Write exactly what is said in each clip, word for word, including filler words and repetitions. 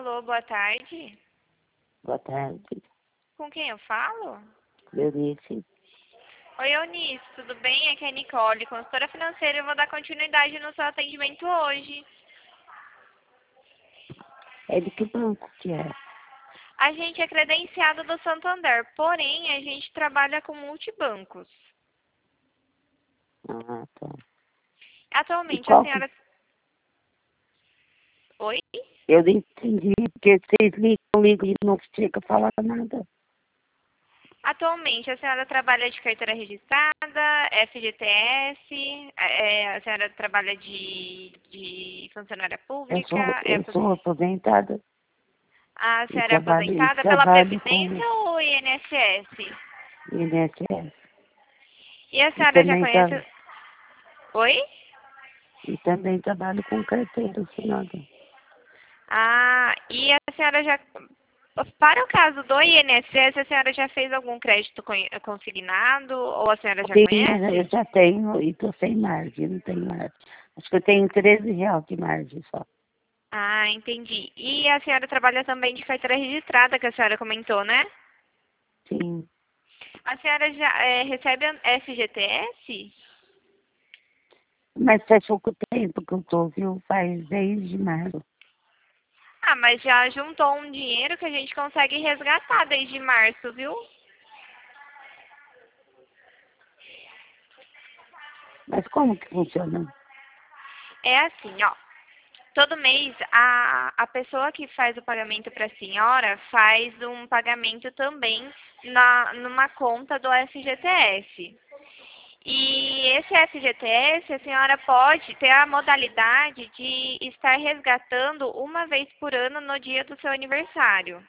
Alô, boa tarde. Boa tarde. Com quem eu falo? Eunice. Oi, Eunice, tudo bem? Aqui é a Nicole, consultora financeira. Eu vou dar continuidade no seu atendimento hoje. É de que banco que é? A gente é credenciado do Santander, porém a gente trabalha com multibancos. Ah, tá. E Atualmente a qual que... senhora... Oi? Eu não entendi, porque vocês ligam, ligam e não chega a falar nada. Atualmente a senhora trabalha de carteira registrada, F G T S, é, a senhora trabalha de, de funcionária Eu pública, sou, é, eu sou aposentada a e senhora é trabalho, e aposentada pela trabalho com Previdência ou I N S S? I N S S. E a E senhora já também, tra... conhece... Oi? e também trabalho com carteira assinada. Ah, e a senhora já... Para o caso do I N S S, a senhora já fez algum crédito conhe- consignado ou a senhora já Sim, mas eu conhece? já tenho e estou sem margem, não tenho margem. Acho que eu tenho treze reais de margem só. Ah, entendi. E a senhora trabalha também de carteira registrada, que a senhora comentou, né? Sim, A senhora já eh, recebe a F G T S? mas faz pouco tempo que eu estou, viu? Faz desde março. Ah, mas já juntou um dinheiro que a gente consegue resgatar desde março, viu? Mas como que funciona? É assim, ó. Todo mês, a, a pessoa que faz o pagamento para a senhora faz um pagamento também na, numa conta do F G T S. E esse F G T S, a senhora pode ter a modalidade de estar resgatando uma vez por ano no dia do seu aniversário.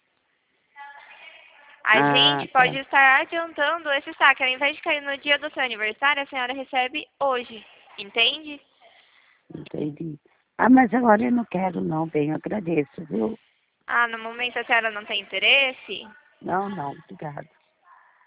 A Ah, gente pode tá. estar adiantando esse saque. Ao invés de cair no dia do seu aniversário, a senhora recebe hoje. Entende? Entendi. Ah, mas agora eu não quero não, bem, eu agradeço, viu? Ah, no momento a senhora não tem interesse? Não, não, obrigado.